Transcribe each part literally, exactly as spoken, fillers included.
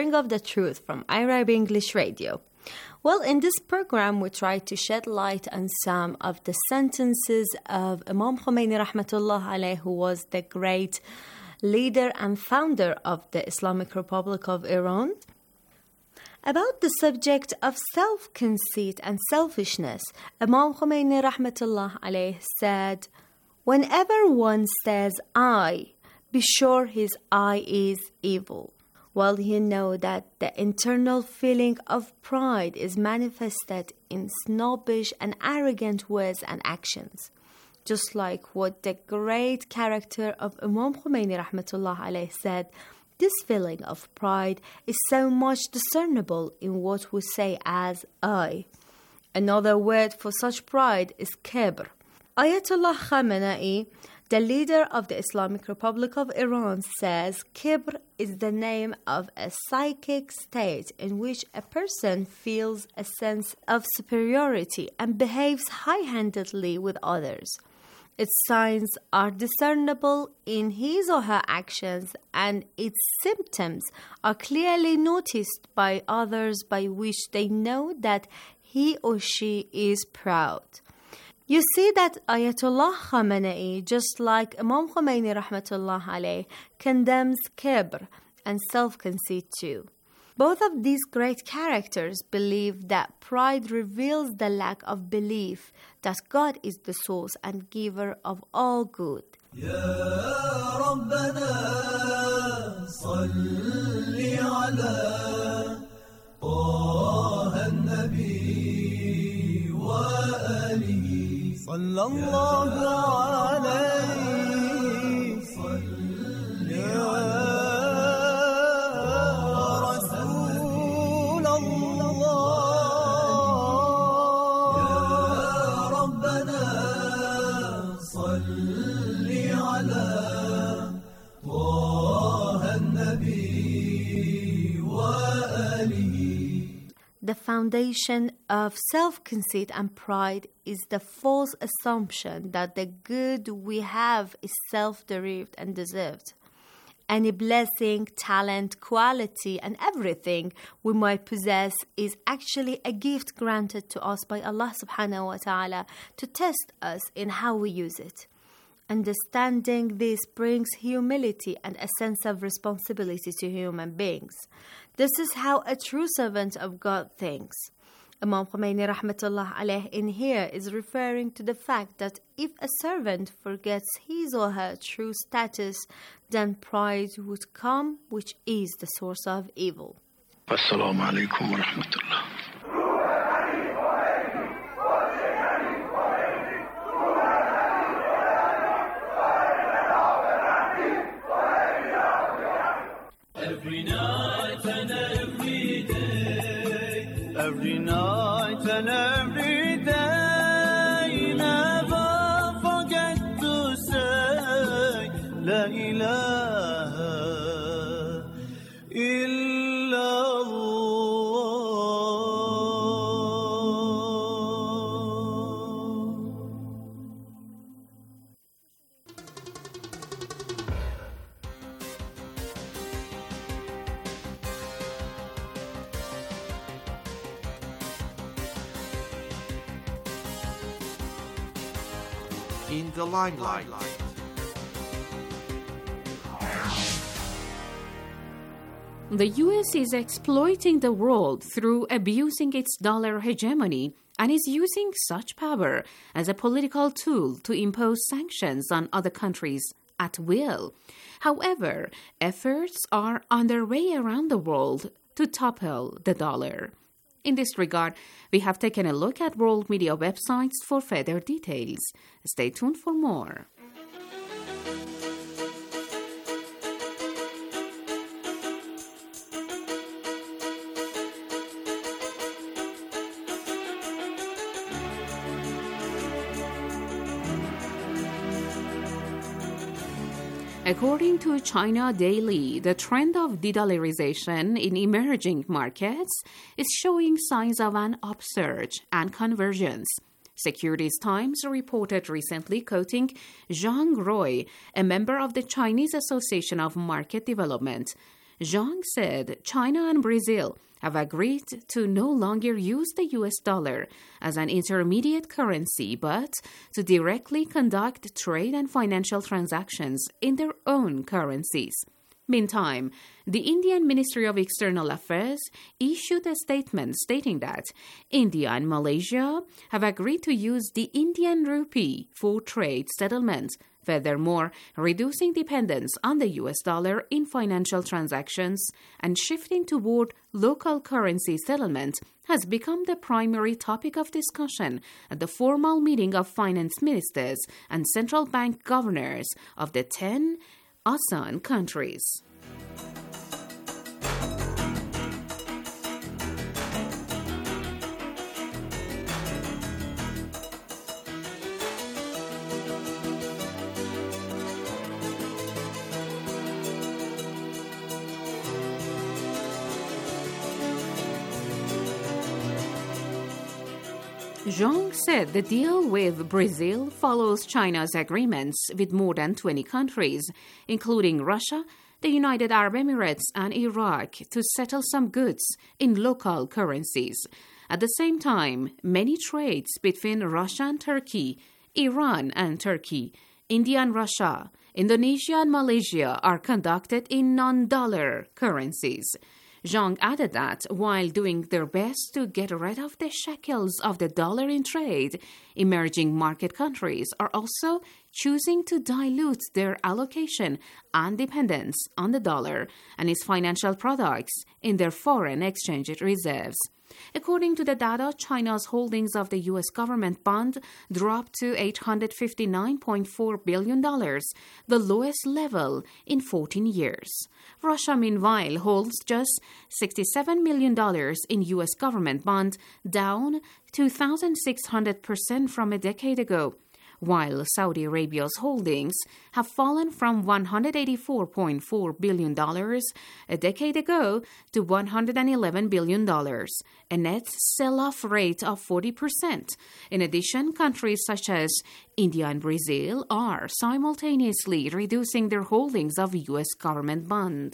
of the truth from Arab English Radio. Well, in this program, we try to shed light on some of the sentences of Imam Khomeini rahmatullah alayh, who was the great leader and founder of the Islamic Republic of Iran. About the subject of self-conceit and selfishness, Imam Khomeini rahmatullah alayh said, "Whenever one says I, be sure his I is evil. Well, you know that the internal feeling of pride is manifested in snobbish and arrogant words and actions. Just like what the great character of Imam Khomeini rahmatullah alayh said, this feeling of pride is so much discernible in what we say as I. Another word for such pride is kibr. Ayatollah Khamenei, the leader of the Islamic Republic of Iran, says kibr is the name of a psychic state in which a person feels a sense of superiority and behaves high-handedly with others. Its signs are discernible in his or her actions, and its symptoms are clearly noticed by others, by which they know that he or she is proud." You see that Ayatollah Khamenei, just like Imam Khomeini rahmatullah alayh, condemns kibr and self-conceit too. Both of these great characters believe that pride reveals the lack of belief that God is the source and giver of all good. Ya Rabbana salli ala Taha an-Nabi wa alihi sallallahu alayhi salli The foundation of self-conceit and pride is the false assumption that the good we have is self-derived and deserved. Any blessing, talent, quality, and everything we might possess is actually a gift granted to us by Allah subhanahu wa ta'ala to test us in how we use it. Understanding this brings humility and a sense of responsibility to human beings. This is how a true servant of God thinks. Imam Khomeini rahmatullah alayh in here is referring to the fact that if a servant forgets his or her true status, then pride would come, which is the source of evil. Assalamu alaikum wa rahmatullah. Every night and every day, every night and every day, never forget to say La ilaha illallah. In the limelight. The U S is exploiting the world through abusing its dollar hegemony and is using such power as a political tool to impose sanctions on other countries at will. However, efforts are underway around the world to topple the dollar. In this regard, we have taken a look at world media websites for further details. Stay tuned for more. According to China Daily, the trend of de-dollarization in emerging markets is showing signs of an upsurge and convergence. Securities Times reported recently, quoting Zhang Rui, a member of the Chinese Association of Market Development. Zhang said China and Brazil have agreed to no longer use the U S dollar as an intermediate currency, but to directly conduct trade and financial transactions in their own currencies. Meantime, the Indian Ministry of External Affairs issued a statement stating that India and Malaysia have agreed to use the Indian rupee for trade settlement, furthermore reducing dependence on the U S dollar in financial transactions and shifting toward local currency settlement has become the primary topic of discussion at the formal meeting of finance ministers and central bank governors of the ten ASEAN countries. Zhang said the deal with Brazil follows China's agreements with more than twenty countries, including Russia, the United Arab Emirates, and Iraq, to settle some goods in local currencies. At the same time, many trades between Russia and Turkey, Iran and Turkey, India and Russia, Indonesia and Malaysia are conducted in non-dollar currencies. Zhang added that while doing their best to get rid of the shackles of the dollar in trade, emerging market countries are also choosing to dilute their allocation and dependence on the dollar and its financial products in their foreign exchange reserves. According to the data, China's holdings of the U S government bond dropped to eight hundred fifty-nine point four billion dollars, the lowest level in fourteen years. Russia, meanwhile, holds just sixty-seven million dollars in U S government bond, down two thousand six hundred percent from a decade ago, while Saudi Arabia's holdings have fallen from one hundred eighty-four point four billion dollars a decade ago to one hundred eleven billion dollars, a net sell-off rate of forty percent. In addition, countries such as India and Brazil are simultaneously reducing their holdings of U S government bond.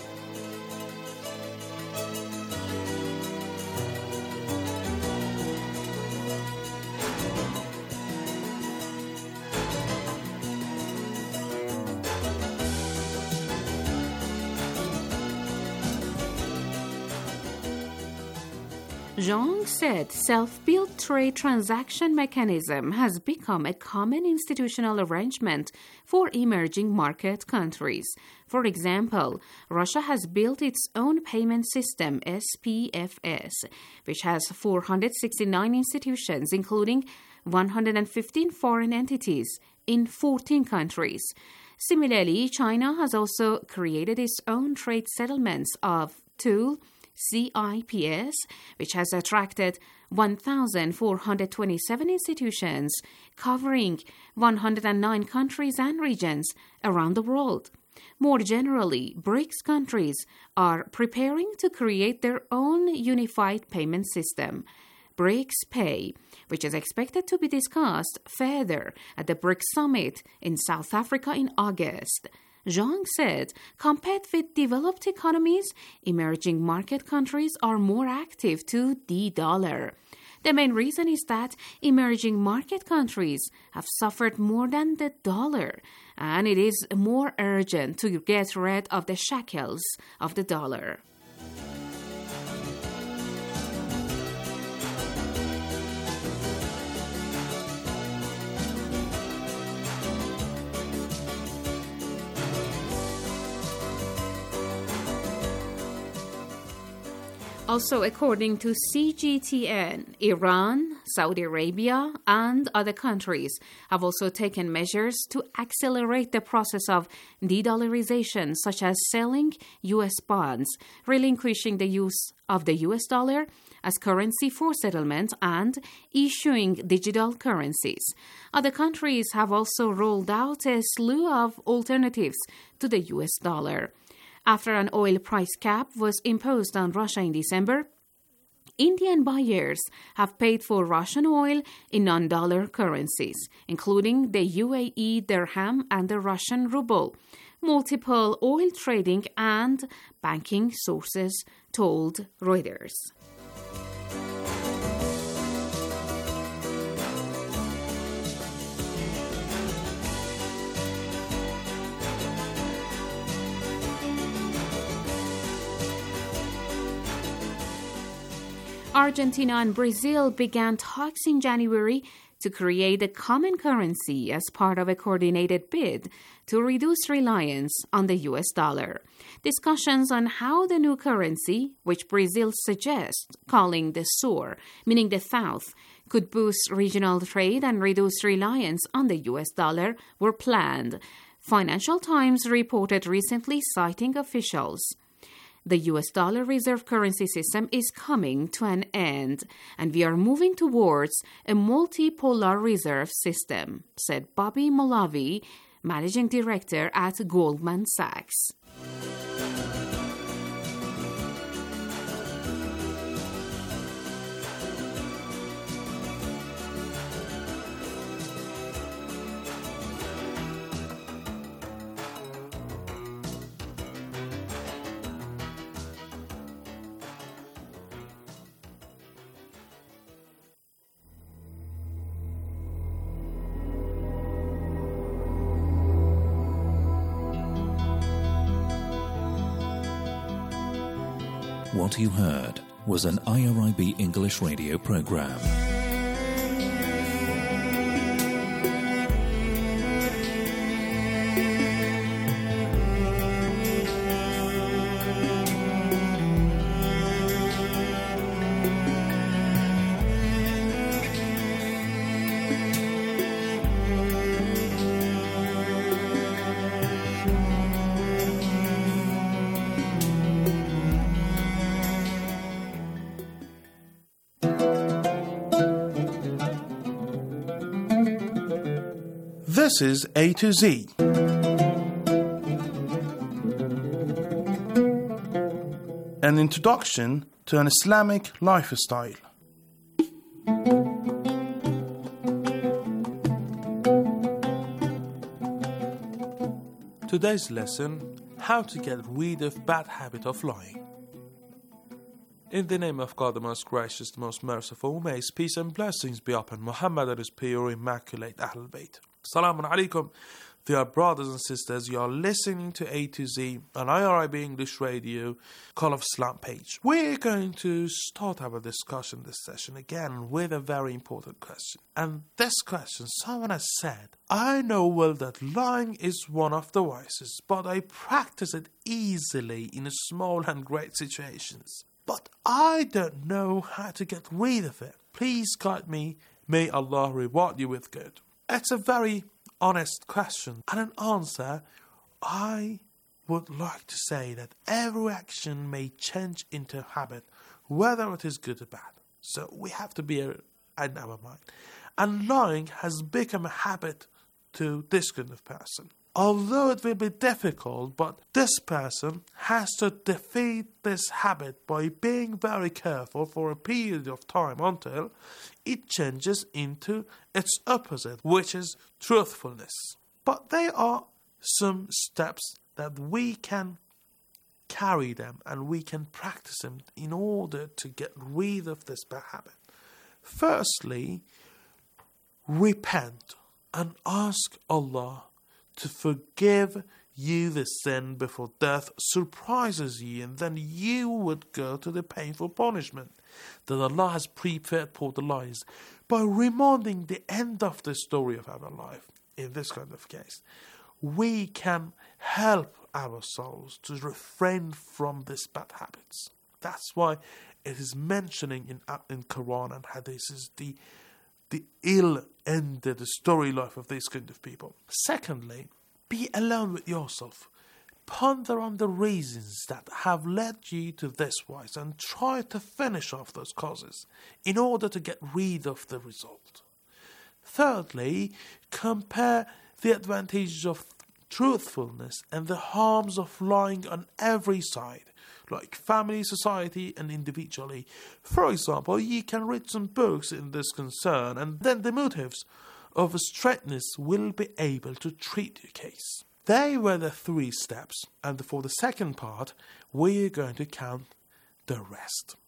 Zhang said self-built trade transaction mechanism has become a common institutional arrangement for emerging market countries. For example, Russia has built its own payment system, S P F S, which has four hundred sixty-nine institutions, including one hundred fifteen foreign entities in fourteen countries. Similarly, China has also created its own trade settlements of Tool, C I P S, which has attracted one thousand four hundred twenty-seven institutions covering one hundred nine countries and regions around the world. More generally, BRICS countries are preparing to create their own unified payment system, BRICS Pay, which is expected to be discussed further at the BRICS Summit in South Africa in August. Zhang said, compared with developed economies, emerging market countries are more active to de-dollar. The main reason is that emerging market countries have suffered more than the dollar, and it is more urgent to get rid of the shackles of the dollar. Also, according to C G T N, Iran, Saudi Arabia, and other countries have also taken measures to accelerate the process of de-dollarization, such as selling U S bonds, relinquishing the use of the U S dollar as currency for settlement, and issuing digital currencies. Other countries have also rolled out a slew of alternatives to the U S dollar. After an oil price cap was imposed on Russia in December, Indian buyers have paid for Russian oil in non-dollar currencies, including the U A E dirham and the Russian ruble, multiple oil trading and banking sources told Reuters. Argentina and Brazil began talks in January to create a common currency as part of a coordinated bid to reduce reliance on the U S dollar. Discussions on how the new currency, which Brazil suggests calling the Sur, meaning the South, could boost regional trade and reduce reliance on the U S dollar, were planned. Financial Times reported recently, citing officials. The U S dollar reserve currency system is coming to an end, and we are moving towards a multipolar reserve system, said Bobby Molavi, managing director at Goldman Sachs. What you heard was an I R I B English radio program. This is A to Z. An introduction to an Islamic lifestyle. Today's lesson, how to get rid of bad habit of lying. In the name of God, the most gracious, the most merciful, may His peace and blessings be upon Muhammad and His pure, immaculate Ahlul Bayt. Assalamu alaikum, dear brothers and sisters. You are listening to A to Z, an I R I B English radio Call of Islam page. We're going to start our discussion this session again with a very important question. And this question, someone has said, I know well that lying is one of the vices, but I practice it easily in small and great situations. But I don't know how to get rid of it. Please guide me. May Allah reward you with good. It's a very honest question, and an answer. I would like to say that every action may change into a habit, whether it is good or bad. So we have to be in our mind. And lying has become a habit to this kind of person. Although it will be difficult, but this person has to defeat this habit by being very careful for a period of time until it changes into its opposite, which is truthfulness. But there are some steps that we can carry them and we can practice them in order to get rid of this bad habit. Firstly, repent and ask Allah to forgive you the sin before death surprises you, and then you would go to the painful punishment that Allah has prepared for the liars. By reminding the end of the story of our life, in this kind of case, we can help ourselves to refrain from these bad habits. That's why it is mentioning in in Quran and Hadith is the the ill-ended story life of these kind of people. Secondly, be alone with yourself. Ponder on the reasons that have led you to this vice and try to finish off those causes in order to get rid of the result. Thirdly, compare the advantages of truthfulness and the harms of lying on every side, like family, society, and individually. For example, you can read some books in this concern, and then the motives of straightness will be able to treat your case. They were the three steps, and for the second part, we're going to count the rest.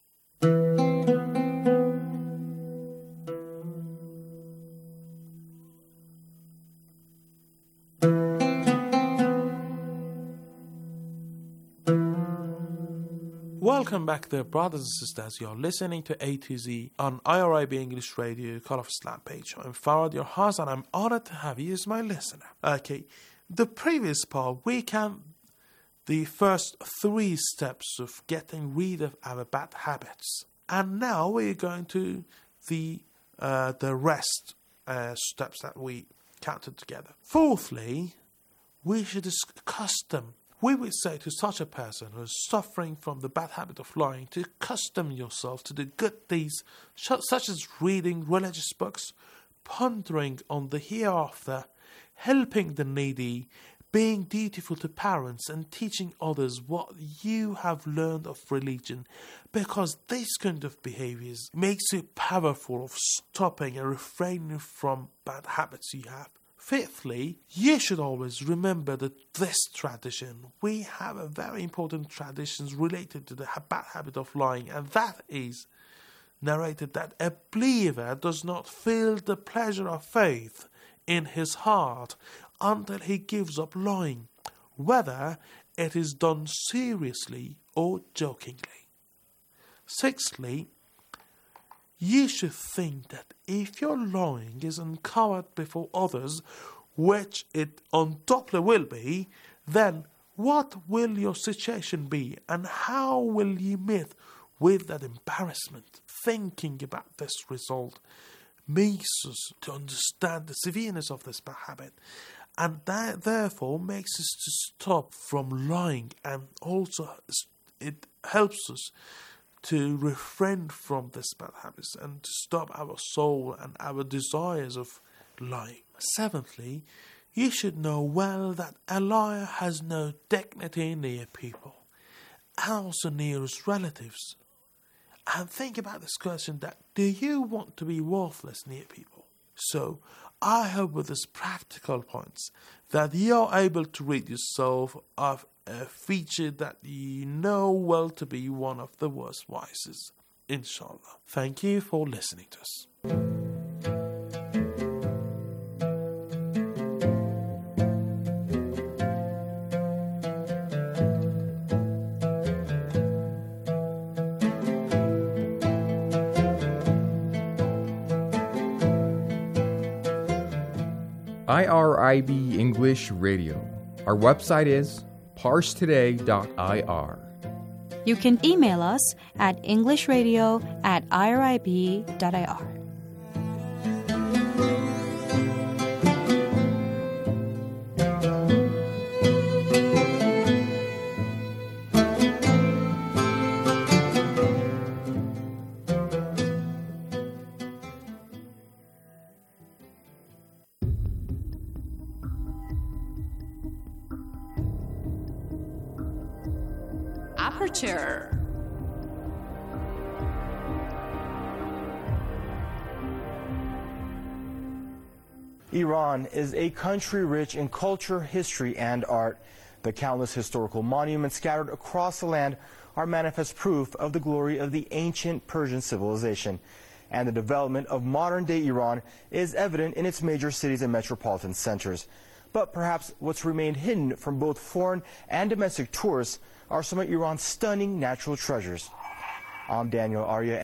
Welcome back there, brothers and sisters. You're listening to A to Z on I R I B English Radio, Call of Islam page. I'm Farad, your host, and I'm honored to have you as my listener. Okay, the previous part, we count the first three steps of getting rid of our bad habits. And now we're going to the uh, the rest uh, steps that we counted together. Fourthly, we should accustom. We would say to such a person who is suffering from the bad habit of lying to accustom yourself to the good deeds such as reading religious books, pondering on the hereafter, helping the needy, being dutiful to parents, and teaching others what you have learned of religion, because this kind of behaviors makes you powerful of stopping and refraining from bad habits you have. Fifthly, you should always remember that this tradition, we have a very important tradition related to the bad habit of lying, and that is narrated that a believer does not feel the pleasure of faith in his heart until he gives up lying, whether it is done seriously or jokingly. Sixthly, you should think that if your lying is uncovered before others, which it undoubtedly will be, then what will your situation be, and how will you meet with that embarrassment? Thinking about this result makes us to understand the severeness of this bad habit, and that therefore makes us to stop from lying, and also it helps us to refrain from this bad habits and to stop our soul and our desires of lying. Seventhly, you should know well that a liar has no dignity near people, and also near his relatives. And think about this question that, do you want to be worthless near people? So, I hope with these practical points that you're able to rid yourself of a feature that you know well to be one of the worst vices. Inshallah. Thank you for listening to us. I R I B English Radio. Our website is parse today dot I R. You can email us at englishradio at I R I B dot I R. Aperture. Iran is a country rich in culture, history, and art. The countless historical monuments scattered across the land are manifest proof of the glory of the ancient Persian civilization. And the development of modern-day Iran is evident in its major cities and metropolitan centers. But perhaps what's remained hidden from both foreign and domestic tourists are some of Iran's stunning natural treasures. I'm Daniel Arya.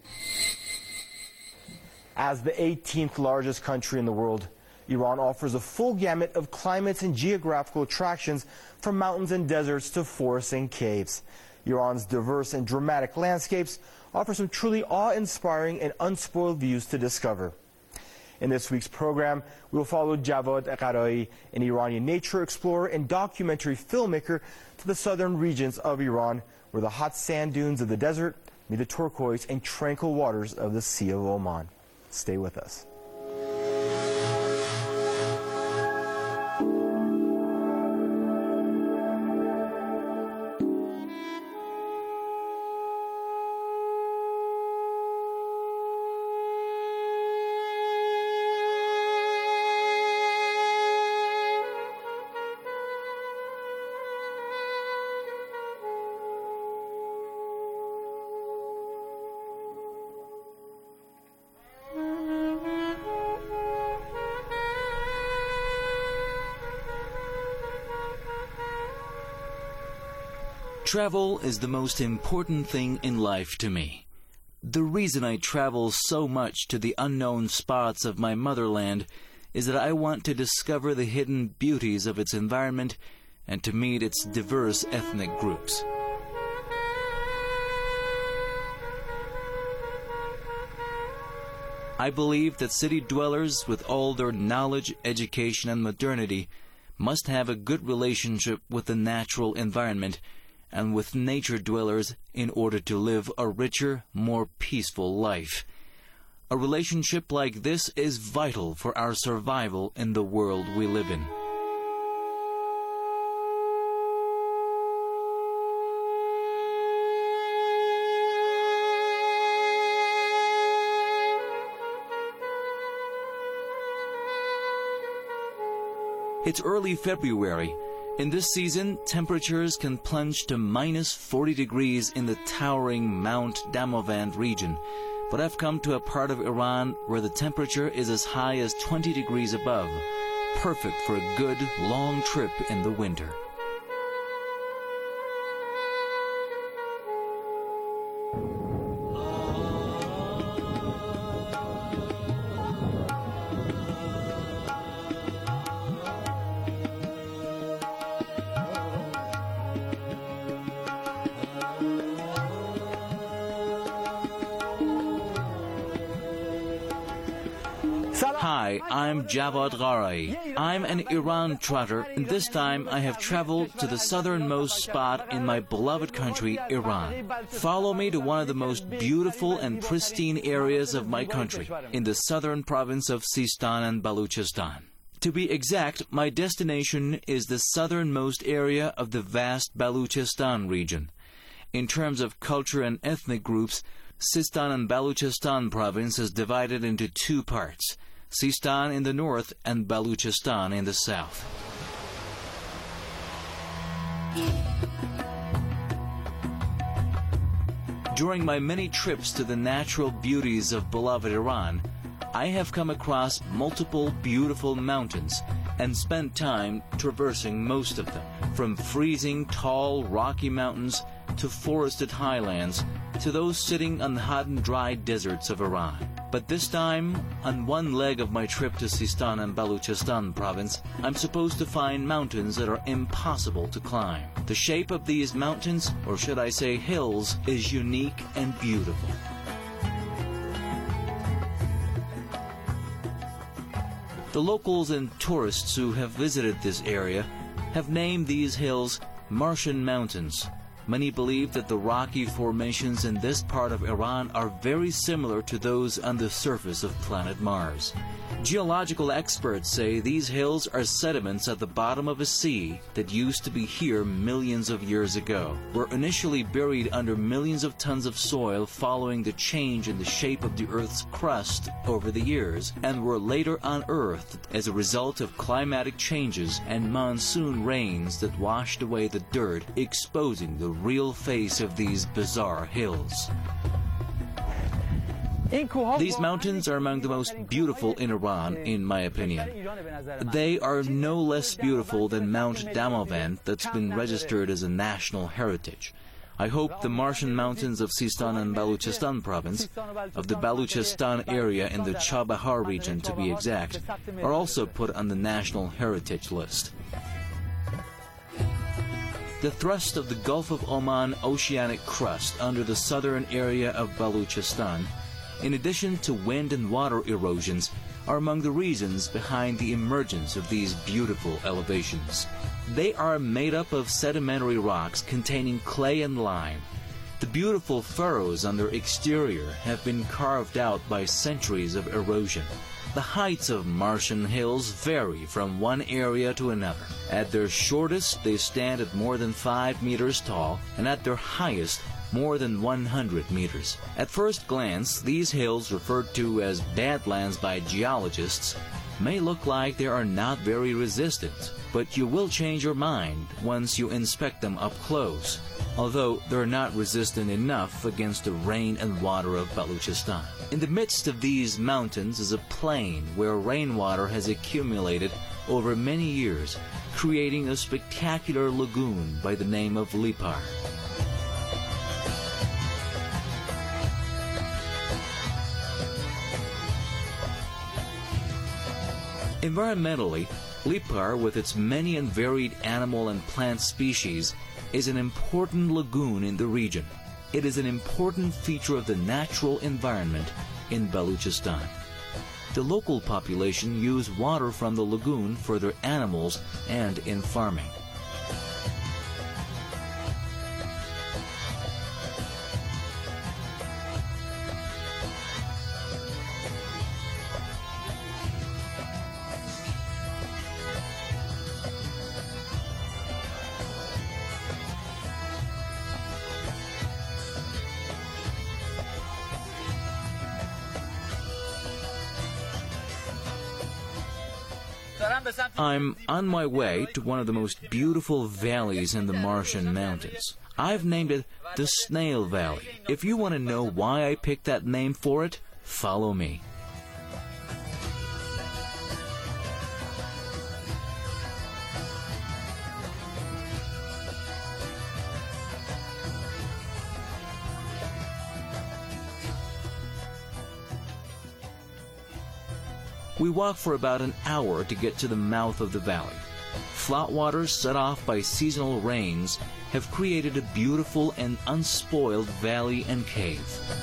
As the eighteenth largest country in the world, Iran offers a full gamut of climates and geographical attractions, from mountains and deserts to forests and caves. Iran's diverse and dramatic landscapes offer some truly awe-inspiring and unspoiled views to discover. In this week's program, we will follow Javad Qarai, an Iranian nature explorer and documentary filmmaker, to the southern regions of Iran, where the hot sand dunes of the desert meet the turquoise and tranquil waters of the Sea of Oman. Stay with us. Travel is the most important thing in life to me. The reason I travel so much to the unknown spots of my motherland is that I want to discover the hidden beauties of its environment and to meet its diverse ethnic groups. I believe that city dwellers, with all their knowledge, education, and modernity, must have a good relationship with the natural environment and with nature dwellers in order to live a richer, more peaceful life. A relationship like this is vital for our survival in the world we live in. It's early February. In this season, temperatures can plunge to minus forty degrees in the towering Mount Damavand region. But I've come to a part of Iran where the temperature is as high as twenty degrees above, perfect for a good, long trip in the winter. Hi, I'm Javad Gharai. I'm an Iran trotter, and this time I have traveled to the southernmost spot in my beloved country, Iran. Follow me to one of the most beautiful and pristine areas of my country, in the southern province of Sistan and Baluchistan. To be exact, my destination is the southernmost area of the vast Baluchistan region. In terms of culture and ethnic groups, Sistan and Baluchistan province is divided into two parts, Sistan in the north and Baluchistan in the south. During my many trips to the natural beauties of beloved Iran, I have come across multiple beautiful mountains and spent time traversing most of them, from freezing tall rocky mountains to forested highlands to those sitting on the hot and dry deserts of Iran. But this time, on one leg of my trip to Sistan and Baluchistan province, I'm supposed to find mountains that are impossible to climb. The shape of these mountains, or should I say hills, is unique and beautiful. The locals and tourists who have visited this area have named these hills Martian Mountains. Many believe that the rocky formations in this part of Iran are very similar to those on the surface of planet Mars. Geological experts say these hills are sediments at the bottom of a sea that used to be here millions of years ago, were initially buried under millions of tons of soil following the change in the shape of the Earth's crust over the years, and were later unearthed as a result of climatic changes and monsoon rains that washed away the dirt, exposing the real face of these bizarre hills. These mountains are among the most beautiful in Iran, in my opinion. They are no less beautiful than Mount Damavand that's been registered as a national heritage. I hope the Martian Mountains of Sistan and Baluchistan province, of the Baluchistan area in the Chabahar region to be exact, are also put on the national heritage list. The thrust of the Gulf of Oman oceanic crust under the southern area of Baluchistan, in addition to wind and water erosions, are among the reasons behind the emergence of these beautiful elevations. They are made up of sedimentary rocks containing clay and lime. The beautiful furrows on their exterior have been carved out by centuries of erosion. The heights of Martian hills vary from one area to another. At their shortest, they stand at more than five meters tall, and at their highest, more than one hundred meters. At first glance, these hills, referred to as badlands by geologists, may look like they are not very resistant, but you will change your mind once you inspect them up close, although they're not resistant enough against the rain and water of Baluchistan. In the midst of these mountains is a plain where rainwater has accumulated over many years, creating a spectacular lagoon by the name of Lipar. Environmentally, Lipar, with its many and varied animal and plant species, is an important lagoon in the region. It is an important feature of the natural environment in Balochistan. The local population use water from the lagoon for their animals and in farming. I'm on my way to one of the most beautiful valleys in the Martian Mountains. I've named it the Snail Valley. If you want to know why I picked that name for it, follow me. We walk for about an hour to get to the mouth of the valley. Flat waters set off by seasonal rains have created a beautiful and unspoiled valley and cave.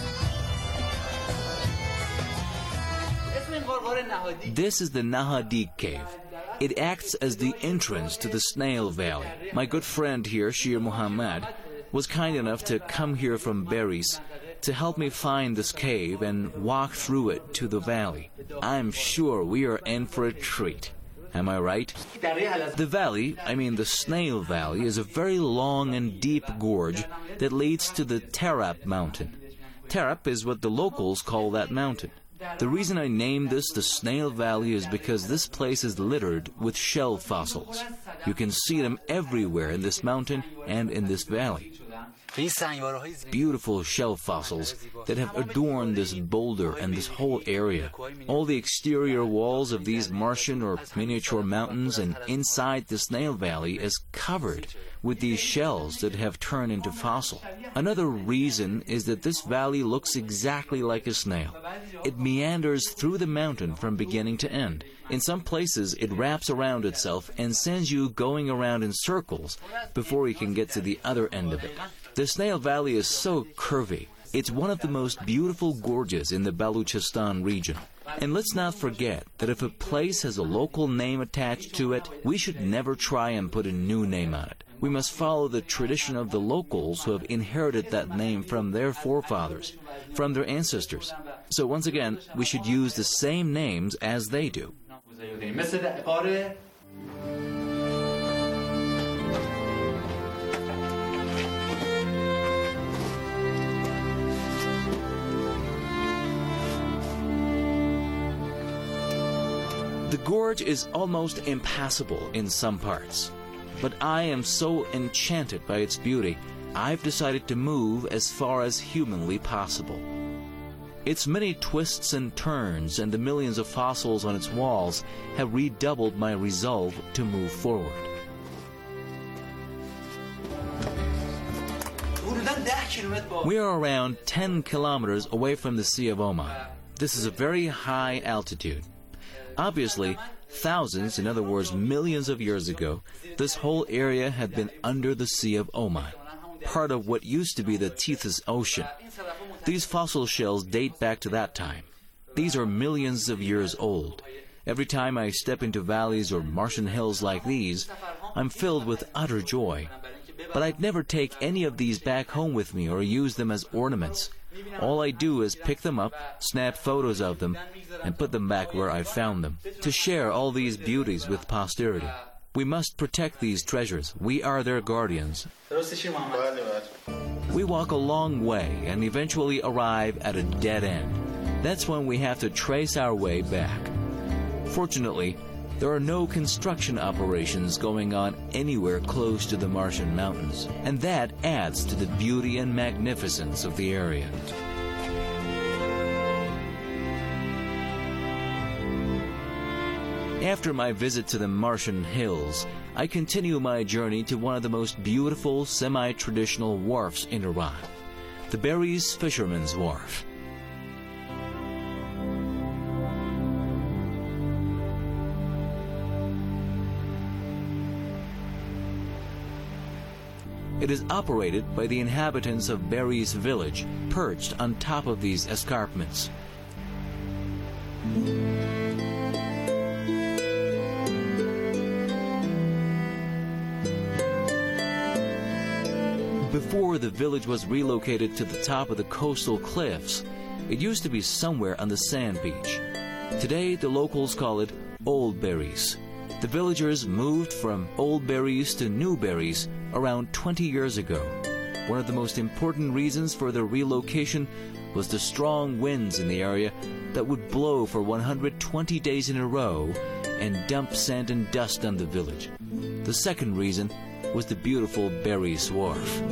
This is the Nahadig Cave. It acts as the entrance to the Snail Valley. My good friend here, Shir Muhammad, was kind enough to come here from Beris to help me find this cave and walk through it to the valley. I'm sure we are in for a treat. Am I right? The valley, I mean the Snail Valley, is a very long and deep gorge that leads to the Tarap Mountain. Tarap is what the locals call that mountain. The reason I named this the Snail Valley is because this place is littered with shell fossils. You can see them everywhere in this mountain and in this valley. Beautiful shell fossils that have adorned this boulder and this whole area. All the exterior walls of these Martian or miniature mountains and inside the Snail Valley is covered with these shells that have turned into fossil. Another reason is that this valley looks exactly like a snail. It meanders through the mountain from beginning to end. In some places, it wraps around itself and sends you going around in circles before you can get to the other end of it. The Snail Valley is so curvy. It's one of the most beautiful gorges in the Balochistan region. And let's not forget that if a place has a local name attached to it, we should never try and put a new name on it. We must follow the tradition of the locals who have inherited that name from their forefathers, from their ancestors. So once again, we should use the same names as they do. The gorge is almost impassable in some parts, but I am so enchanted by its beauty, I've decided to move as far as humanly possible. Its many twists and turns and the millions of fossils on its walls have redoubled my resolve to move forward. We are around ten kilometers away from the Sea of Oman. This is a very high altitude. Obviously, thousands, in other words millions of years ago, this whole area had been under the Sea of Oman, part of what used to be the Tethys Ocean. These fossil shells date back to that time. These are millions of years old. Every time I step into valleys or Martian hills like these, I'm filled with utter joy. But I'd never take any of these back home with me or use them as ornaments. All I do is pick them up, snap photos of them, and put them back where I found them, to share all these beauties with posterity. We must protect these treasures. We are their guardians. We walk a long way and eventually arrive at a dead end. That's when we have to trace our way back. Fortunately, there are no construction operations going on anywhere close to the Martian mountains, and that adds to the beauty and magnificence of the area. After my visit to the Martian hills, I continue my journey to one of the most beautiful semi-traditional wharfs in Iran, the Beris Fisherman's Wharf. It is operated by the inhabitants of Beris village, perched on top of these escarpments. Before the village was relocated to the top of the coastal cliffs, it used to be somewhere on the sand beach. Today, the locals call it Old Beris. The villagers moved from Old Beris to New Beris around twenty years ago. One of the most important reasons for their relocation was the strong winds in the area that would blow for one hundred twenty days in a row and dump sand and dust on the village. The second reason was the beautiful Beris Wharf.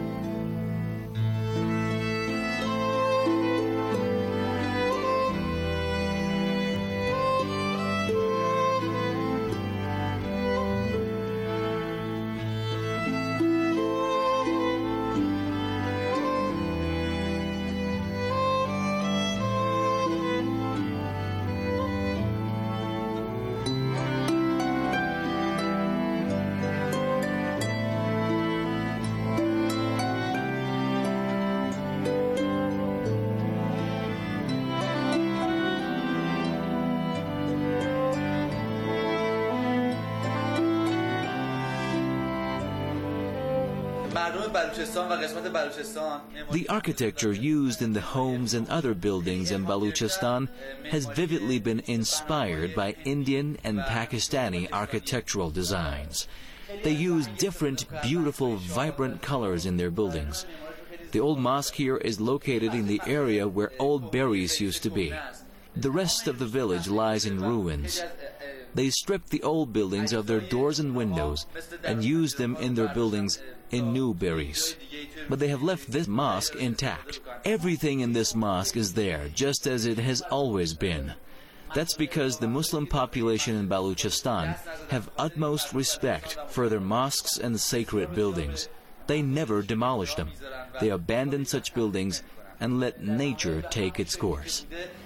The architecture used in the homes and other buildings in Baluchistan has vividly been inspired by Indian and Pakistani architectural designs. They use different, beautiful, vibrant colors in their buildings. The old mosque here is located in the area where Old Beris used to be. The rest of the village lies in ruins. They stripped the old buildings of their doors and windows and used them in their buildings in New Beris. But they have left this mosque intact. Everything in this mosque is there, just as it has always been. That's because the Muslim population in Baluchistan have utmost respect for their mosques and sacred buildings. They never demolish them. They abandon such buildings and let nature take its course.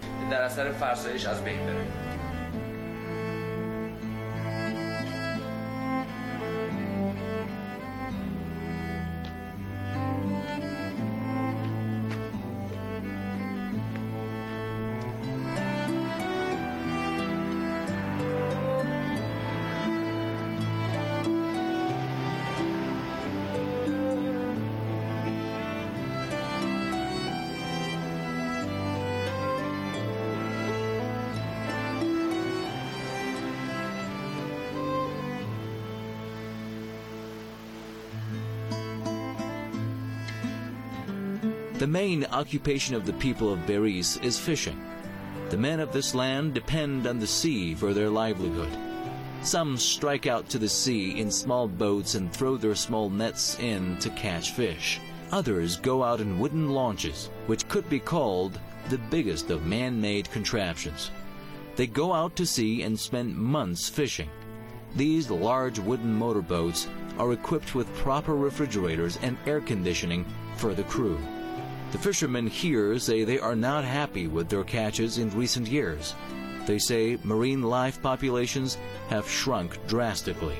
The main occupation of the people of Beris is fishing. The men of this land depend on the sea for their livelihood. Some strike out to the sea in small boats and throw their small nets in to catch fish. Others go out in wooden launches, which could be called the biggest of man-made contraptions. They go out to sea and spend months fishing. These large wooden motorboats are equipped with proper refrigerators and air conditioning for the crew. The fishermen here say they are not happy with their catches in recent years. They say marine life populations have shrunk drastically.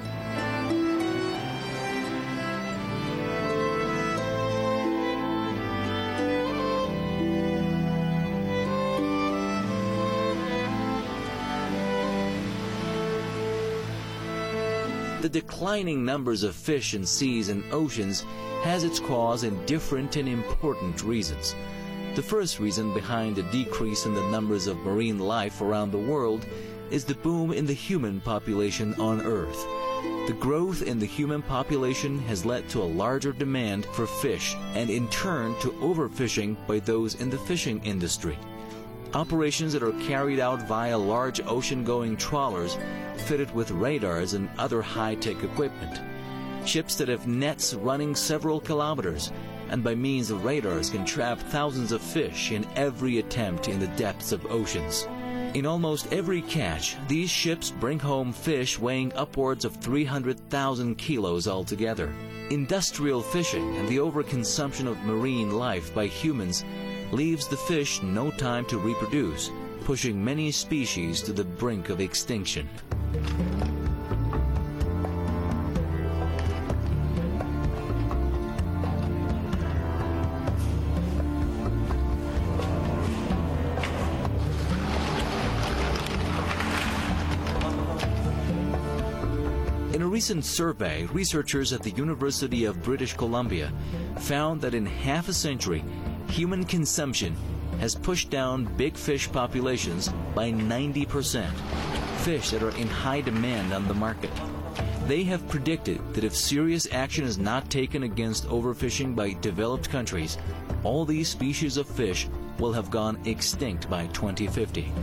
The declining numbers of fish in seas and oceans has its cause in different and important reasons. The first reason behind the decrease in the numbers of marine life around the world is the boom in the human population on Earth. The growth in the human population has led to a larger demand for fish and in turn to overfishing by those in the fishing industry. Operations that are carried out via large ocean-going trawlers fitted with radars and other high-tech equipment. Ships that have nets running several kilometers and by means of radars can trap thousands of fish in every attempt in the depths of oceans. In almost every catch, these ships bring home fish weighing upwards of three hundred thousand kilos altogether. Industrial fishing and the overconsumption of marine life by humans leaves the fish no time to reproduce, pushing many species to the brink of extinction. recent survey, researchers at the University of British Columbia found that in half a century, human consumption has pushed down big fish populations by ninety percent, fish that are in high demand on the market. They have predicted that if serious action is not taken against overfishing by developed countries, all these species of fish will have gone extinct by twenty fifty.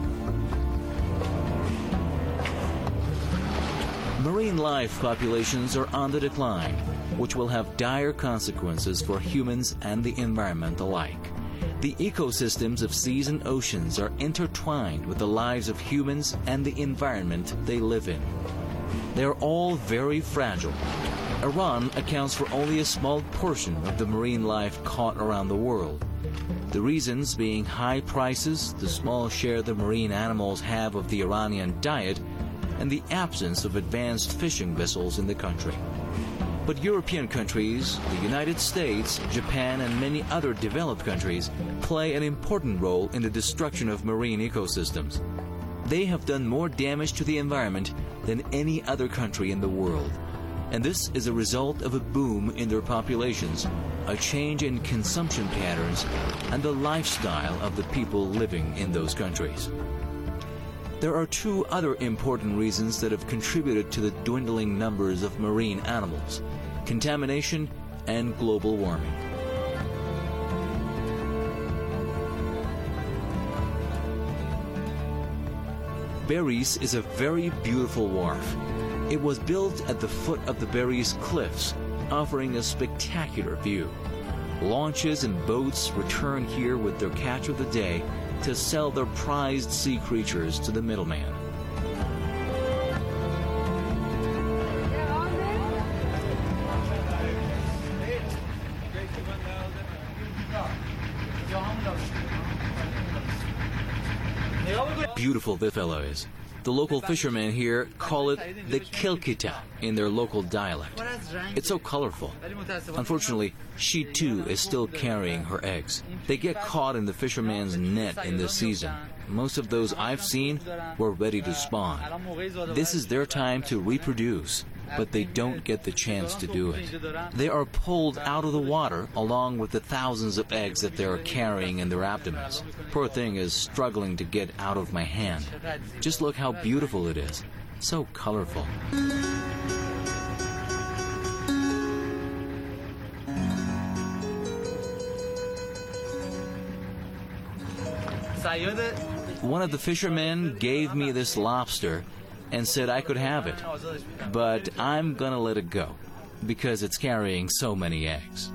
Marine life populations are on the decline, which will have dire consequences for humans and the environment alike. The ecosystems of seas and oceans are intertwined with the lives of humans and the environment they live in. They are all very fragile. Iran accounts for only a small portion of the marine life caught around the world. The reasons being high prices, the small share the marine animals have of the Iranian diet, and the absence of advanced fishing vessels in the country. But European countries, the United States, Japan, and many other developed countries play an important role in the destruction of marine ecosystems. They have done more damage to the environment than any other country in the world. And this is a result of a boom in their populations, a change in consumption patterns, and the lifestyle of the people living in those countries. There are two other important reasons that have contributed to the dwindling numbers of marine animals: contamination and global warming. Berries is a very beautiful wharf. It was built at the foot of the Berries Cliffs, offering a spectacular view. Launches and boats return here with their catch of the day to sell their prized sea creatures to the middleman. Beautiful this fellow is. The local fishermen here call it the kilkita in their local dialect. It's so colorful. Unfortunately, she too is still carrying her eggs. They get caught in the fisherman's net in this season. Most of those I've seen were ready to spawn. This is their time to reproduce, but they don't get the chance to do it. They are pulled out of the water along with the thousands of eggs that they are carrying in their abdomens. Poor thing is struggling to get out of my hand. Just look how beautiful it is. So colorful. One of the fishermen gave me this lobster and said I could have it, but I'm gonna let it go because it's carrying so many eggs.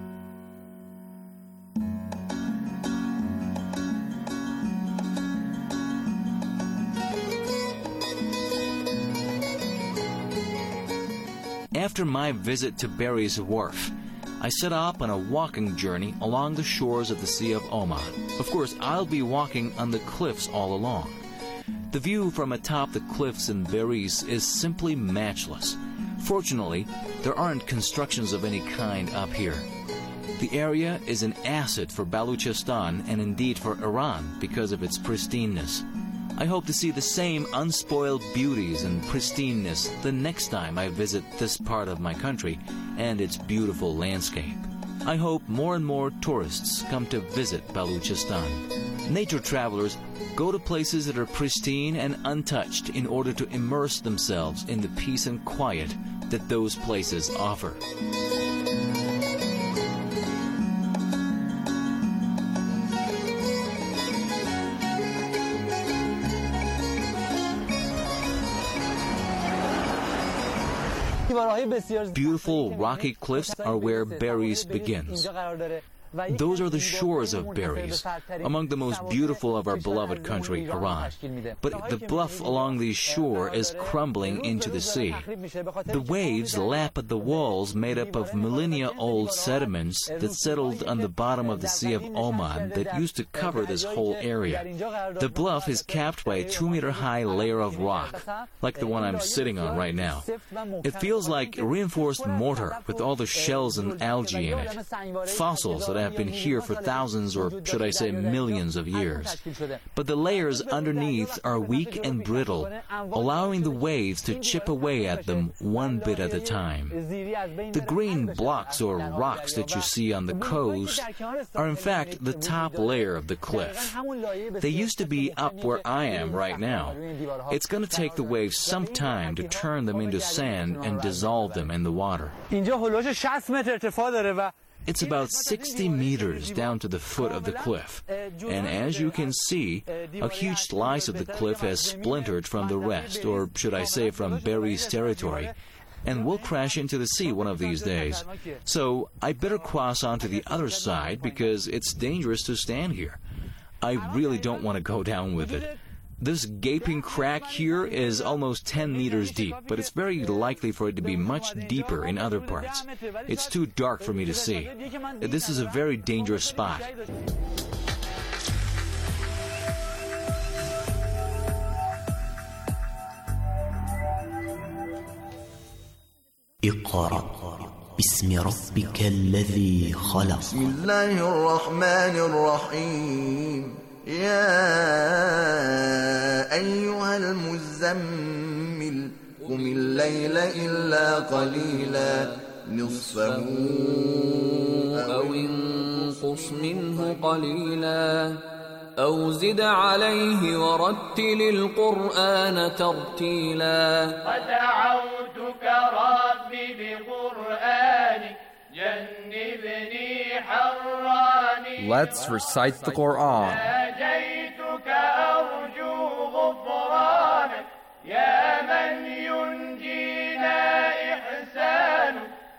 After my visit to Berries Wharf, I set off on a walking journey along the shores of the Sea of Oman. Of course, I'll be walking on the cliffs all along. The view from atop the cliffs in Berries is simply matchless. Fortunately, there aren't constructions of any kind up here. The area is an asset for Balochistan and indeed for Iran because of its pristineness. I hope to see the same unspoiled beauties and pristineness the next time I visit this part of my country and its beautiful landscape. I hope more and more tourists come to visit Balochistan. Nature travelers go to places that are pristine and untouched in order to immerse themselves in the peace and quiet that those places offer. Beautiful rocky cliffs are where Berries begins. Those are the shores of Berries, among the most beautiful of our beloved country, Iran. But the bluff along the shore is crumbling into the sea. The waves lap at the walls made up of millennia-old sediments that settled on the bottom of the Sea of Oman that used to cover this whole area. The bluff is capped by a two-meter-high layer of rock, like the one I'm sitting on right now. It feels like reinforced mortar with all the shells and algae in it, fossils that have been here for thousands, or should I say millions of years. But the layers underneath are weak and brittle, allowing the waves to chip away at them one bit at a time. The green blocks or rocks that you see on the coast are in fact the top layer of the cliff. They used to be up where I am right now. It's going to take the waves some time to turn them into sand and dissolve them in the water. It's about sixty meters down to the foot of the cliff, and as you can see, a huge slice of the cliff has splintered from the rest, or should I say from Barry's territory, and will crash into the sea one of these days. So I better cross onto the other side because it's dangerous to stand here. I really don't want to go down with it. This gaping crack here is almost ten meters deep, but it's very likely for it to be much deeper in other parts. It's too dark for me to see. This is a very dangerous spot. اقرأ باسم ربك الذي خلق. بسم الله الرحمن الرحيم. يا أيها المزمل قم الليل إلا قليلا نصفه أو انقص منه قليلا أو زد عليه ورتل القرآن ترتيلا ودعوتك ربي بقرآنك جنبني حراني. Let's recite the Quran. ناجيتك أرجو غفرانك يا من ينجينا إحسانك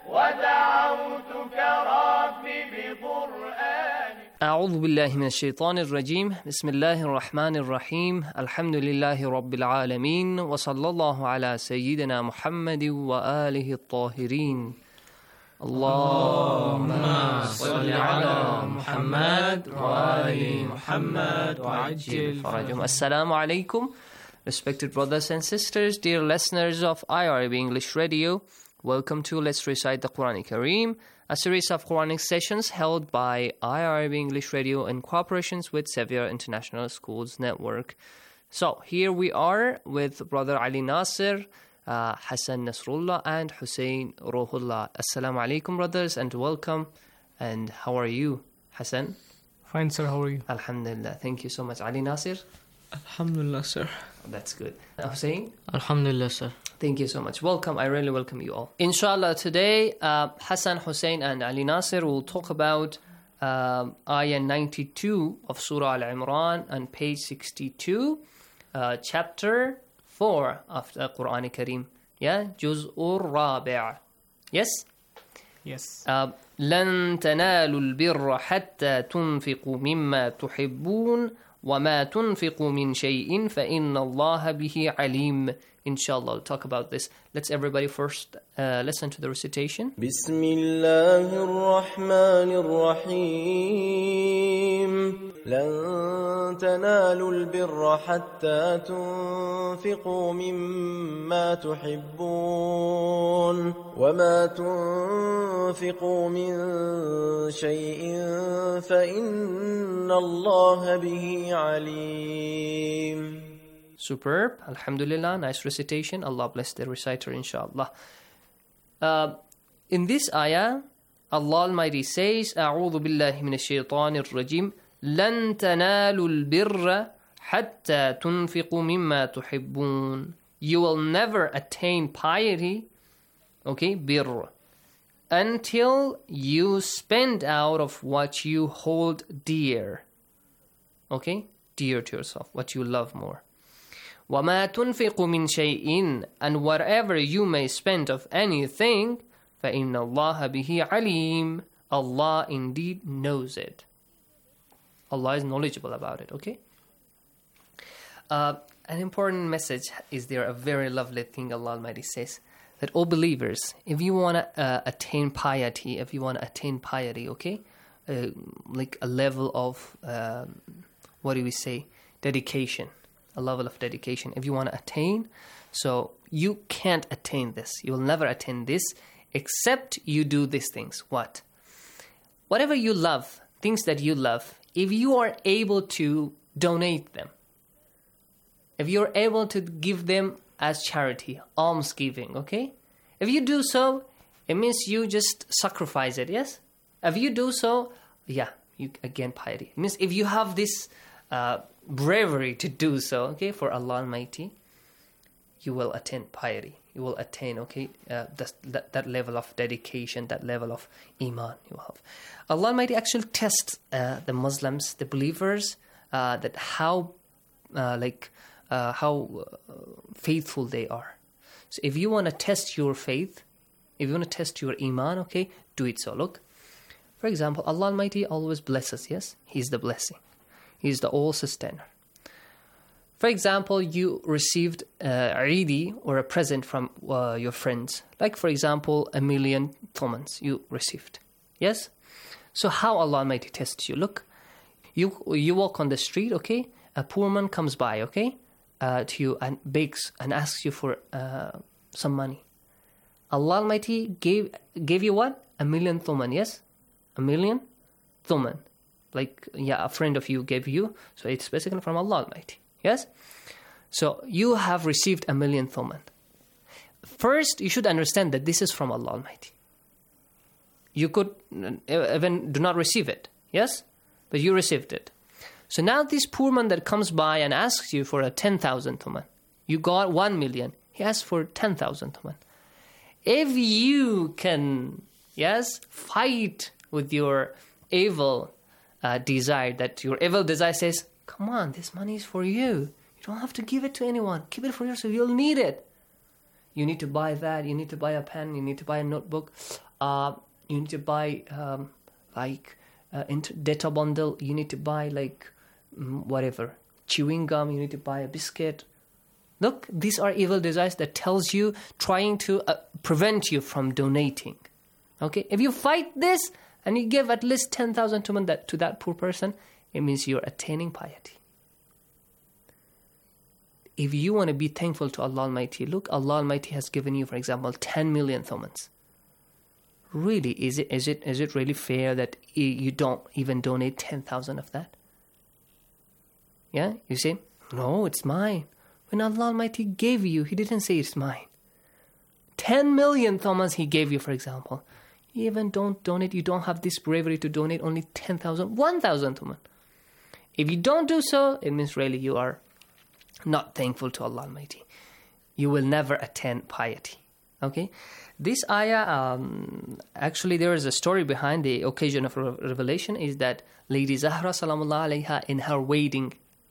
ودعوتك ربي بقرآنك. أعوذ بالله من الشيطان الرجيم. بسم الله الرحمن الرحيم. الحمد لله رب العالمين وصلى الله على سيدنا محمد وآله الطاهرين. اللهم صل على محمد وآل محمد وعجل فرجهم. Assalamu alaikum, respected brothers and sisters, dear listeners of I R A B English Radio. Welcome to Let's Recite the Quran Kareem, a series of Quranic sessions held by I R A B English Radio in cooperation with Xavier International Schools Network. So here we are with Brother Ali Nasir, uh, Hassan Nasrullah, and Hussein Ruhullah. Assalamu alaikum, brothers, and welcome. And how are you, Hassan? Fine, sir. How are you? Alhamdulillah. Thank you so much. Ali Nasir? Alhamdulillah, sir. That's good. Uh, Hussein? Alhamdulillah, sir. Thank you so much. Welcome. I really welcome you all. Inshallah, today, uh, Hassan, Hussein, and Ali Nasir will talk about um, Ayah ninety-two of Surah Al-Imran and page sixty-two, uh, chapter four of the Quran Kareem. Yeah? Juz'ur Rabi'. Yes? Yes. Uh, لن تنالوا البر حتى تنفقوا مما تحبون وما تنفقوا من شيء فإن الله به عليم. Inshallah, we'll talk about this. Let's everybody first uh, listen to the recitation. بسم الله الرحمن الرحيم. لن تنالوا البر حتى تنفقوا مما تحبون وما تنفقوا من شيء فإن الله به عليم. Superb. Alhamdulillah. Nice recitation. Allah bless the reciter, inshallah. Uh, in this ayah, Allah Almighty says, أعوذ بالله من الشيطان الرجيم لن تنالوا البر حتى تنفقوا مما تحبون. You will never attain piety, okay, birr, until you spend out of what you hold dear. Okay? Dear to yourself, what you love more. وَمَا تُنْفِقُ مِنْ شَيْءٍ, and whatever you may spend of anything, فَإِنَّ اللَّهَ بِهِ عَلِيمٌ, Allah indeed knows it. Allah is knowledgeable about it, okay? Uh, an important message is there, a very lovely thing Allah Almighty says, that all believers, if you want to uh, attain piety, if you want to attain piety, okay? Uh, like a level of, um, what do we say, dedication. A level of dedication. If you want to attain, so you can't attain this. You will never attain this except you do these things. What? whatever you love, things that you love, if you are able to donate them, if you're able to give them as charity, almsgiving, okay? If you do so, it means you just sacrifice it, yes? If you do so, yeah, you again piety. It means if you have this uh, bravery to do so, okay, for Allah Almighty, you will attain piety. You will attain, okay, uh, that, that level of dedication, that level of iman you have. Allah Almighty actually tests uh, the Muslims, the believers, uh, that how, uh, like, uh, how uh, faithful they are. So if you want to test your faith, if you want to test your iman, okay, do it so. Look, for example, Allah Almighty always blesses, yes? He's the blessing. He's the all-sustainer. For example, you received uh, a Eid or a present from uh, your friends. Like, for example, a million thumans you received. Yes? So how Allah Almighty tests you? Look, you you walk on the street, okay? A poor man comes by, okay? Uh, to you and begs and asks you for uh, some money. Allah Almighty gave gave you what? A million thuman, yes? A million thuman. Like, yeah, a friend of you gave you. So it's basically from Allah Almighty. Yes? So you have received a million thuman. First, you should understand that this is from Allah Almighty. You could even do not receive it. Yes? But you received it. So now this poor man that comes by and asks you for a ten thousand thuman. You got one million. He asks for ten thousand thuman. If you can, yes, fight with your evil uh, desire, that your evil desire says, come on, this money is for you. You don't have to give it to anyone. Keep it for yourself. You'll need it. You need to buy that. You need to buy a pen. You need to buy a notebook. Uh, you need to buy um, like uh, data bundle. You need to buy like um, whatever, chewing gum. You need to buy a biscuit. Look, these are evil desires that tells you, trying to uh, prevent you from donating. Okay, if you fight this and you give at least ten thousand to that to that poor person, it means you're attaining piety. If you want to be thankful to Allah Almighty, look, Allah Almighty has given you, for example, ten million thumans. Really, is it is it is it really fair that you don't even donate ten thousand of that? Yeah, you say, no, it's mine. When Allah Almighty gave you, He didn't say it's mine. ten million thumans He gave you, for example. You even don't donate, you don't have this bravery to donate only ten thousand, one thousand thuman. If you don't do so, it means really you are not thankful to Allah Almighty. You will never attain piety. Okay? This ayah, um, actually there is a story behind the occasion of re- revelation, is that Lady Zahra salamullah alayha, in her wedding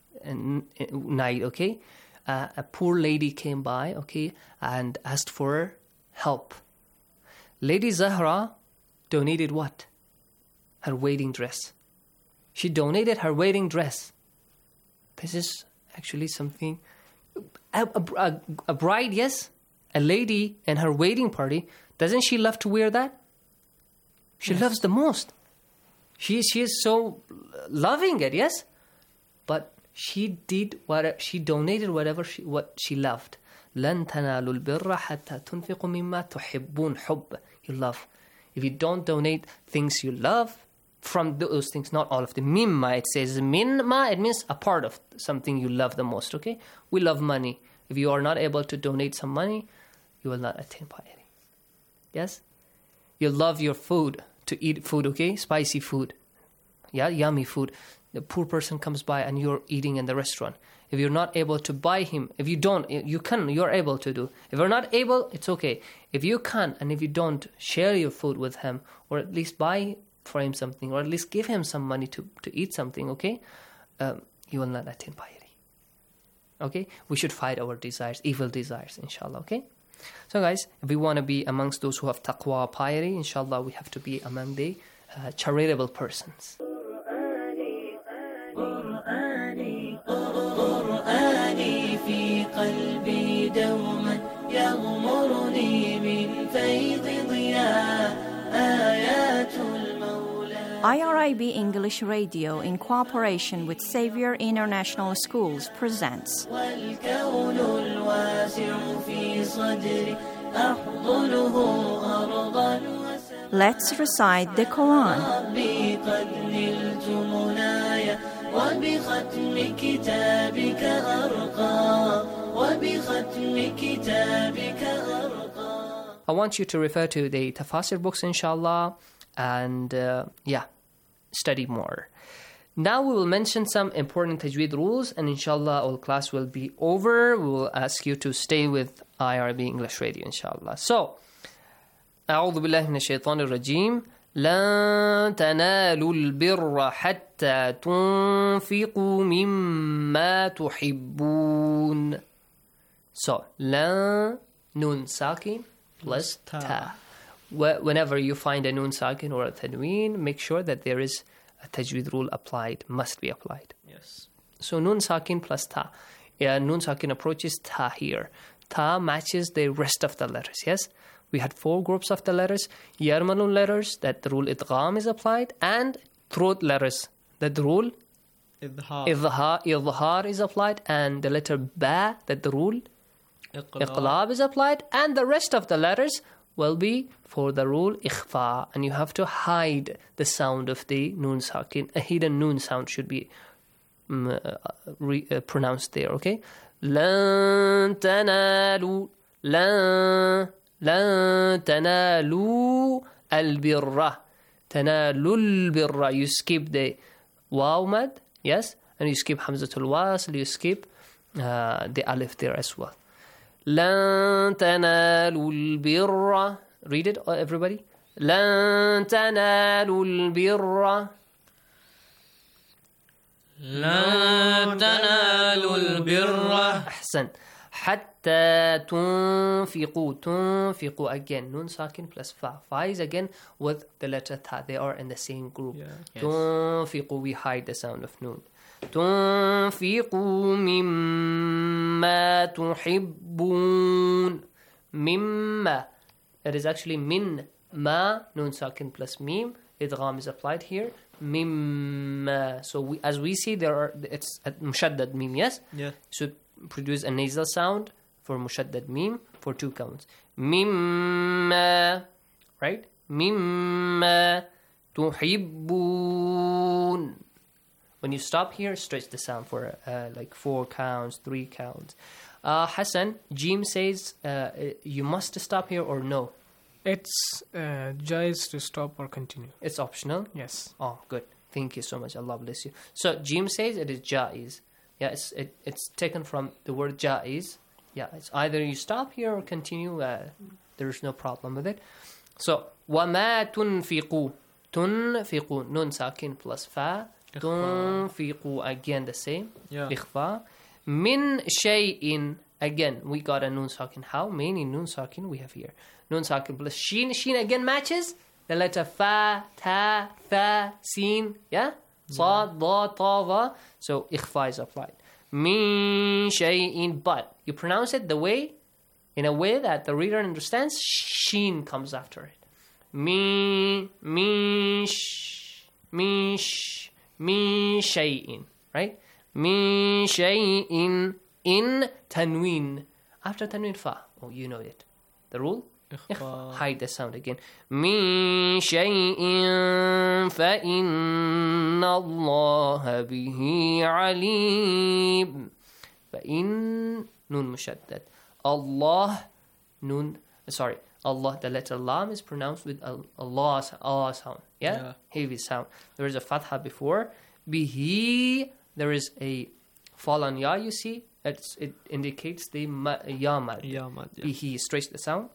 night, okay, uh, a poor lady came by, okay, and asked for help. Lady Zahra donated what? Her wedding dress. She donated her wedding dress. This is actually something... A, a, a bride, yes, a lady in her wedding party, doesn't she love to wear that? She yes. loves the most. She, she is so loving it, yes? But she did what she donated whatever she, what she loved. لن تنالوا البر حتى تنفقوا مما تحبون حب. You love. If you don't donate things you love, from those things, not all of them. Mimma, it says minma, it means a part of something you love the most, okay? We love money. If you are not able to donate some money, you will not attain piety. Yes? You love your food, to eat food, okay? Spicy food. Yeah, yummy food. The poor person comes by and you're eating in the restaurant. If you're not able to buy him, if you don't, you can, you're able to do. If you're not able, it's okay. If you can, and if you don't, share your food with him, or at least buy for him something, or at least give him some money to, to eat something, okay? Um, you will not attain piety. Okay? We should fight our desires, evil desires, inshallah, okay? So guys, if we want to be amongst those who have taqwa, piety, inshallah, we have to be among the uh, charitable persons. I R I B English Radio, in cooperation with Xavier International Schools, presents Let's recite the Quran. ربي قد نلت منايا وبختم كتابك أرقى وبختم كتابك أرقى. I want you to refer to the tafsir books, inshallah, and uh, yeah, study more. Now we will mention some important tajweed rules, and inshallah our class will be over. We will ask you to stay with I R B English Radio, inshallah. So, أعوذ بالله من الشيطان الرجيم. لن تنالوا البر حتى تنفقوا مما تحبون. So, لن nun sakin plus ta. Whenever you find a nun sakin or a tanween, make sure that there is a tajweed rule applied, must be applied. Yes. So nun sakin plus ta. Yeah, nun sakin approaches ta here. Ta matches the rest of the letters, yes? We had four groups of the letters. Yarmanun letters, that the rule idgham is applied, and throat letters, that the rule Idhar. idhar, idhar is applied, and the letter ba, that the rule Iqlab. iqlab is applied, and the rest of the letters will be for the rule ikhfa, and you have to hide the sound of the nun sakin. A hidden nun sound should be um, uh, re, uh, pronounced there, okay? Lan tanalu, lan, lan tanalu al-birra. Tanalu al-birra. You skip the waw mad, yes? And you skip hamzatul wasl, you skip uh, the alif there as well. لن تنالوا البر. Read it, everybody. لن تنالوا البر. لن تنالوا البر. أحسن. حتى تنفقوا. تنفقوا again. Nun sakin plus fa. Fa is again with the letter ta. They are in the same group. Yeah. Yes. تنفقوا. We hide the sound of nun. تنفقوا مما تحبون. مما. It is actually min ma, nun sakin plus mim. Idgham is applied here. Mimma. So we, as we see, there are it's a mushaddad mim. Yes. Yeah. Should produce a nasal sound for mushaddad mim for two counts. Mimma. Right. Mimma tuhibbun. When you stop here, stretch the sound for uh, like four counts, three counts. Uh, Hassan, Jim says uh, you must stop here or no? It's uh, jais to stop or continue. It's optional? Yes. Oh, good. Thank you so much. Allah bless you. So, Jim says it is jaiz. Yeah, it's, it, it's taken from the word jaiz. Yeah, it's either you stop here or continue. Uh, there's no problem with it. So, وَمَا تُنْفِقُوا. تُنْفِقُوا. Nun sakin plus fa. تنفقوا again the same. Yeah. إخفاء. من شيء again we got a nun sakin. How many nun sakin we have here? Nun sakin plus sheen. Sheen again matches the letter fa, ta, tha, sin. Yeah. Sad, da, ta, va. So إخفاء is applied. من شيء, but you pronounce it the way, in a way that the reader understands. Sheen comes after it. من من من min shay'in, right? Min shay'in in tanween. After tanween fa. Oh, you know it. The rule? Hide the sound again. Min shay'in fa inna Allah bihi alim. Fa in nun mushaddad. Allah nun, sorry. Allah, the letter lam is pronounced with a Allah, Allah sound. Yeah? Yeah. Heavy sound. There is a fatha before. Bihi, there is a fall on ya, you see. It's, it indicates the ma, ya mad. Ya mad, yeah. Bihi, stretch the sound.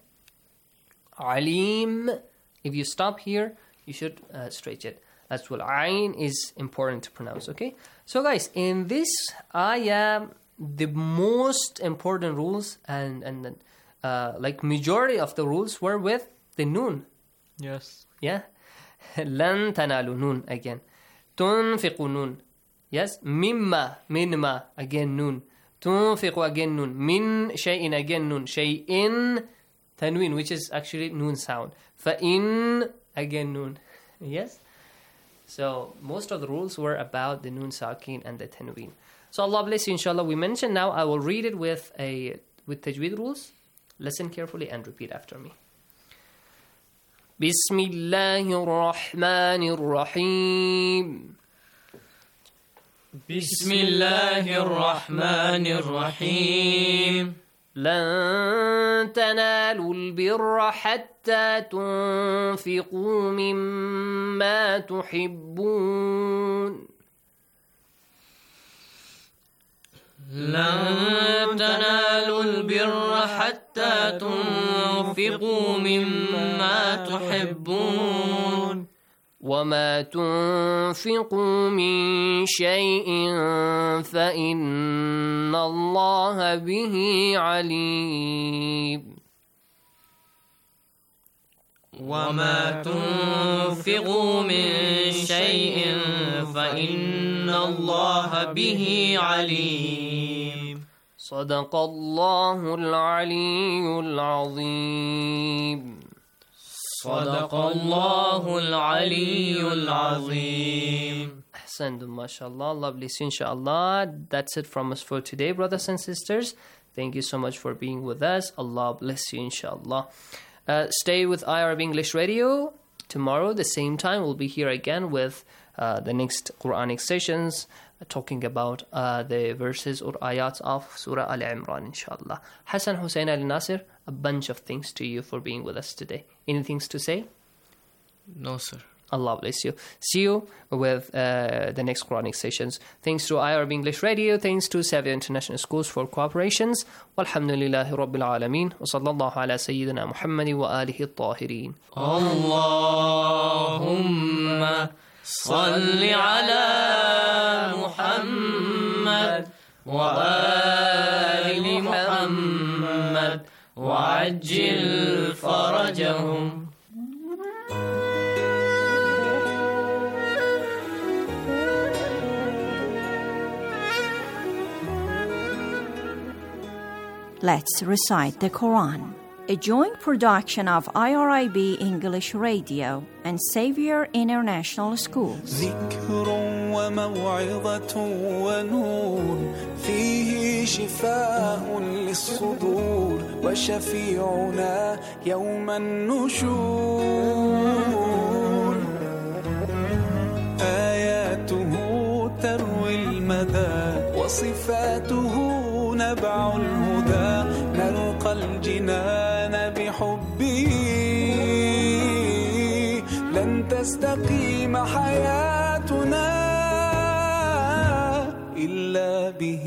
Alim, if you stop here, you should uh, stretch it. That's what ayn is important to pronounce, okay? So guys, in this ayah, the most important rules and, and uh, like majority of the rules were with the noon. Yes. Yeah. لن تنالوا noon again. تنفقوا noon. Yes. مما منما again noon. تنفقوا again noon. من شيء again noon. شيء tanween, which is actually noon sound. فإن again noon. Yes. So most of the rules were about the noon sakin and the tanween. So Allah bless you, inshallah. We mentioned now. I will read it with a with tajweed rules. Listen carefully and repeat after me. بسم الله الرحمن الرحيم بسم الله الرحمن الرحيم لن تنالوا البر حتى تنفقوا مما تحبون لن تنالوا البر حتى تنفقوا مما تحبون وما تنفقوا من شيء فإن الله به عليم وما تنفقوا من شيء فإن الله به عليم صدق الله العلي العظيم صدق الله العلي العظيم أحسنتم ما شاء الله. Allah bless you inshallah. That's it from us for today, brothers and sisters. Thank you so much for being with us. Allah bless you inshallah. Uh, stay with I R B English Radio. Tomorrow, the same time, we'll be here again with uh, the next Quranic sessions, uh, talking about uh, the verses or ayats of Surah Al-Imran, inshallah. Hassan Hussein Al-Nasir, a bunch of things to you for being with us today. Anything to say? No, sir. Allah bless you. See you with uh, the next Quranic sessions. Thanks to I R B English Radio. Thanks to Savia International Schools for cooperations. Walhamdulillahi Rabbil Alameen. Wa sallallahu ala Sayyidina Muhammadi wa alihi at-tahirin. Allahumma salli ala Muhammad wa ali Muhammad wa ajil farajahum. Let's recite the Quran. A joint production of I R I B English Radio and Xavier International Schools. ذكر وموعظة ونور فيه شفاء للصدور وشفيعنا يوم النشور آياته تروي المدى وصفاته نبع الهدى نلقى الجنان بحبه لن تستقيم حياتنا إلا به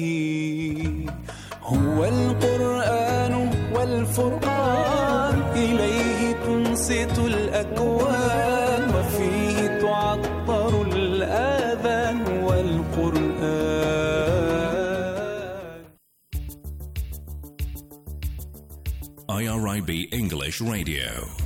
هو القرآن والفرقان إليه تنصت الأكوان وفيه تعطر الآذان والقرآن. I R I B English Radio.